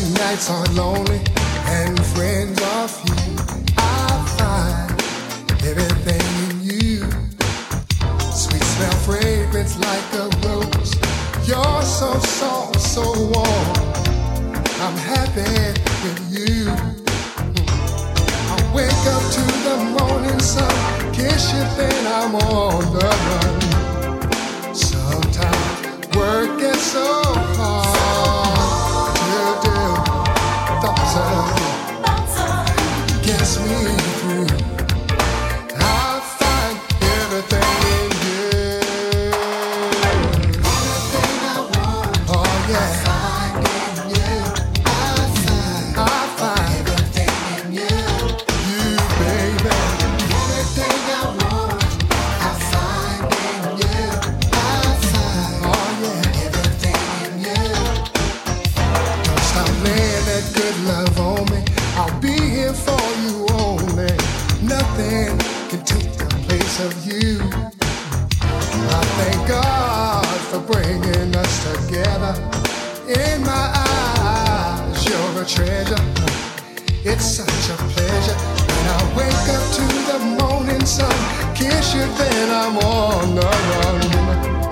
nights are lonely and friends are few, I find everything in you. Sweet smell, fragrance like a rose. You're so soft, so warm. I'm happy with you. I wake up to the morning sun, kiss you, then I'm on the run. Sometimes work gets so hard to do. Thoughts of you gets me through. I find everything in you. Everything I want, oh yeah, I find in you. I find everything in you. You, baby. Everything I want, I find in you. I find, oh yeah, everything in you. Don't stop laying that good love on me. I'll be here for you only. Nothing can take the place of you. I thank God for bringing us together. In my eyes, you're a treasure. It's such a pleasure. When I wake up to the morning sun, kiss you, then I'm on the run.